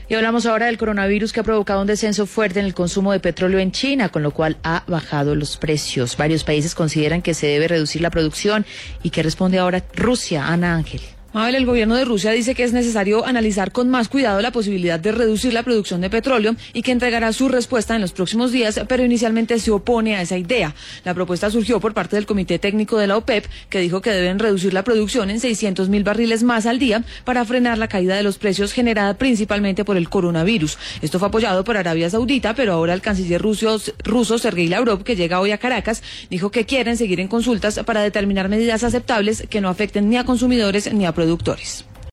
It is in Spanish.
Y hablamos ahora del coronavirus, que ha provocado un descenso fuerte en el consumo de petróleo en China, con lo cual ha bajado los precios. Varios países consideran que se debe reducir la producción. ¿Y qué responde ahora Rusia? Ana Ángel. Mabel, el gobierno de Rusia dice que es necesario analizar con más cuidado la posibilidad de reducir la producción de petróleo y que entregará su respuesta en los próximos días, pero inicialmente se opone a esa idea. La propuesta surgió por parte del Comité Técnico de la OPEP, que dijo que deben reducir la producción en 600.000 barriles más al día para frenar la caída de los precios generada principalmente por el coronavirus. Esto fue apoyado por Arabia Saudita, pero ahora el canciller ruso Sergei Lavrov, que llega hoy a Caracas, dijo que quieren seguir en consultas para determinar medidas aceptables que no afecten ni a consumidores ni a productores.